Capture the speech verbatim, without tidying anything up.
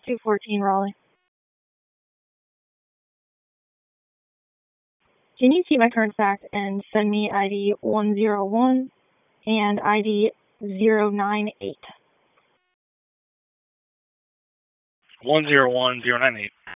two fourteen Raleigh. Can you keep my current fact and send me I D one zero one and I D zero nine eight? one zero one zero nine eight.